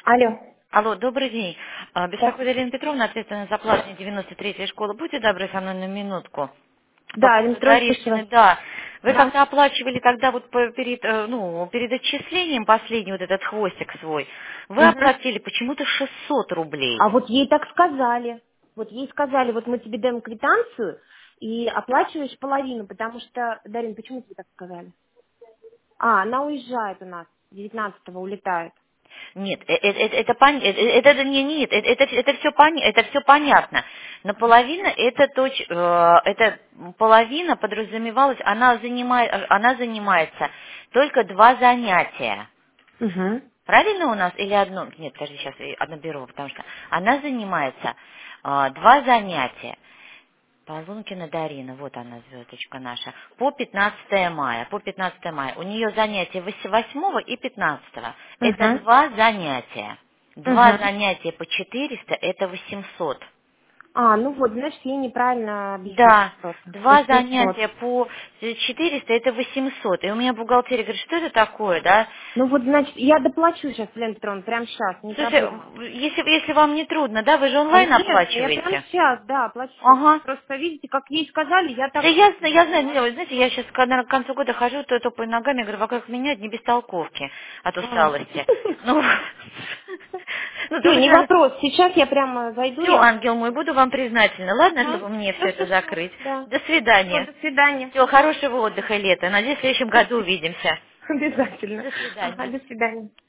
Алло. Алло, добрый день. Да, Беспокоит Елена Петровна, ответственная за платные 93-я школа. Будьте добры со мной на минутку. По да, поводу Дмитрий, Заришкиной, слушаю. да. Вы Да. когда оплачивали тогда вот перед, перед отчислением последний вот этот хвостик свой, вы Мгм. оплатили почему-то 600 рублей. А вот ей так сказали. Вот ей сказали, вот мы тебе даем квитанцию и оплачиваешь половину, потому что, Дарин, почему тебе так сказали? А, она уезжает у нас, 19-го улетает. Нет, это не нет, это все понятно. Но половина это половина подразумевалась, она занимается только 2 занятия. Угу. Правильно у нас или одно? Нет, подожди, сейчас одно беру, потому что она занимается 2 занятия. Полункина Дарина, вот она, звездочка наша, по 15 мая. По 15 мая. У нее занятия 8 и 15. Это Угу. 2 занятия. Два Угу. занятия по 400 это 800. А, ну вот, значит, ей неправильно объяснили Да, просто. 800. занятия по 400 это 800. И у меня бухгалтерия говорит, что это такое, да? Ну вот, значит, я доплачу сейчас, Лен Петровна, прямо сейчас, не Слушайте, проблема. если вам не трудно, да, вы же онлайн Нет, я прямо оплачиваете? сейчас, да, плачу. Ага. Просто видите, как ей сказали, я Да так я знаю, поняла. вы знаете, я сейчас, когда к концу года хожу, то топаю ногами, говорю, вокруг меня одни бестолковки от А. усталости. Ну, ну, Все, вы не же, вопрос. Сейчас я прямо зайду, все, я... ангел мой, буду вам признательна, ладно, Ага. чтобы мне все это Все, закрыть. да. До Все, свидания. до свидания. Всего хорошего отдыха лета. Надеюсь, в следующем году увидимся. Обязательно. До Ага, свидания. до свидания.